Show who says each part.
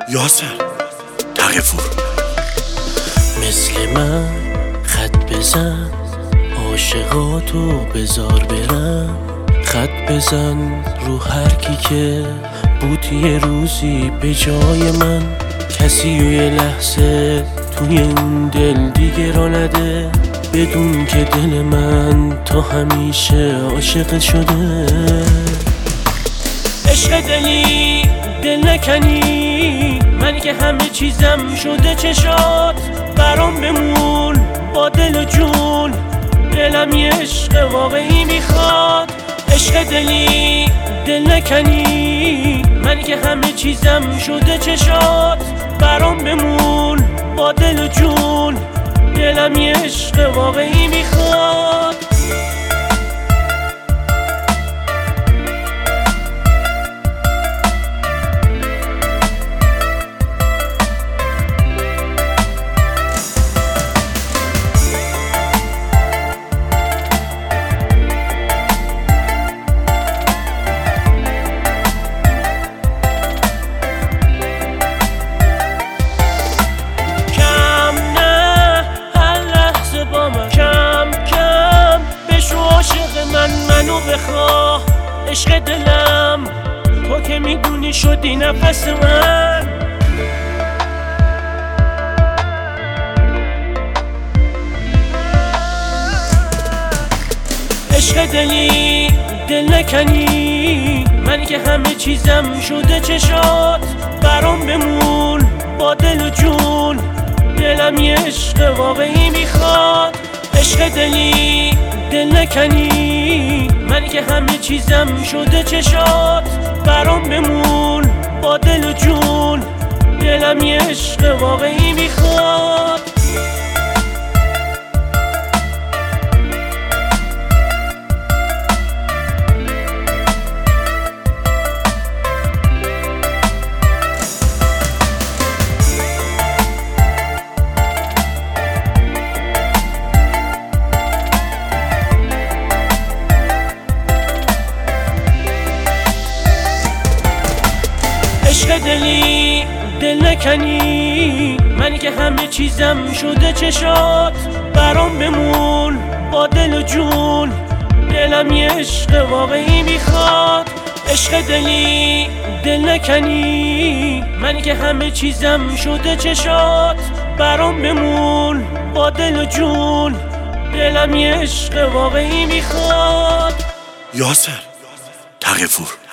Speaker 1: یاسر تقفور.
Speaker 2: مثل من خط بزن، عاشقاتو بذار برم. خط بزن رو هر کی که بود یه روزی به جای من. کسی و یه لحظه توی اون دل دیگه را نده، بدون که دل من تا همیشه عاشق شده. عشق دلی دل نکنی، من که همه چیزم شده چشات. برام بمون با دل و جون، دلم یه عشق واقعی میخواد. عشق دلی دل نکنی، من که همه چیزم شده چشات. برام بمون با دل و جون، دلم یه عشق واقعی میخواد. منو بخواه عشق دلم، تو که میدونی شدی نفس من. عشق دلی دل نکنی، من که همه چیزم شده چشات. برام بمون با دل و جون، دلم یه عشق واقعی میخواد. عشق دلی دل نکنی، من که همه چیزم شده چشات. برام بمون با دل و جون، دلم یه عشق واقعی میخواد. عشق دلی دل نکنی، من که همه چیزم شده چشات. برام بمون با دل و جون، دلم یه عشق واقعی میخواد. عشق دلی دل نکنی، من که همه چیزم شده چشات. برام بمون با دل و جون، دلم یه عشق واقعی میخواد.
Speaker 1: یاسر تقفور.